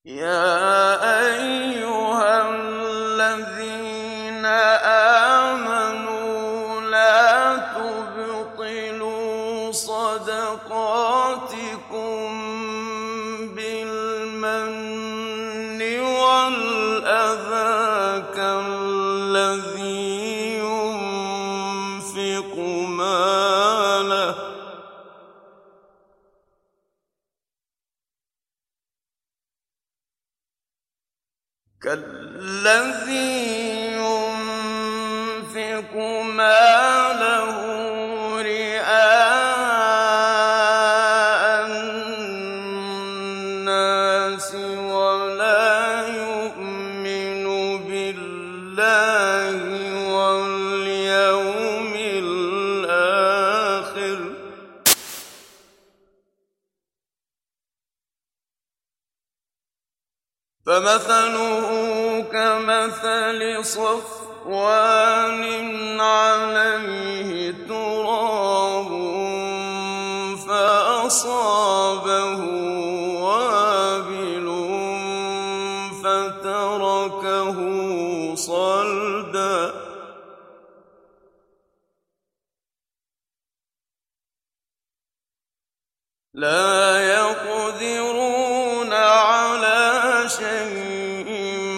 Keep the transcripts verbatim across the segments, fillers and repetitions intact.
يَا أَيُّهَا الَّذِينَ آمَنُوا لَا تُبْطِلُوا صَدَقَاتِكُم بِالْمَنِّ وَالْأَذَىٰ كَالَّذِي يُنفِقُ مَالَهُ رِئَاءَ النَّاسِ وَلَا يُؤْمِنُ بِاللَّهِ وَالْيَوْمِ الْآخِرِ ۖ فَمَثَلُهُ كَمَثَلِ صَفْوَانٍ عَلَيْهِ تُرَابٌ فَأَصَابَهُ وَابِلٌ فَتَرَكَهُ صَلْدًا ۖ لَّا يَقْدِرُونَ عَلَىٰ شَيْءٍ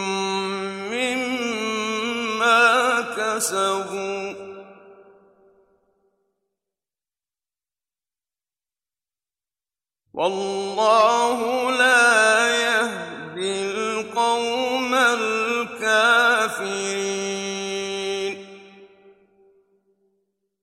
مِّمَّا كَسَبُوا ۗ وَاللَّهُ لَا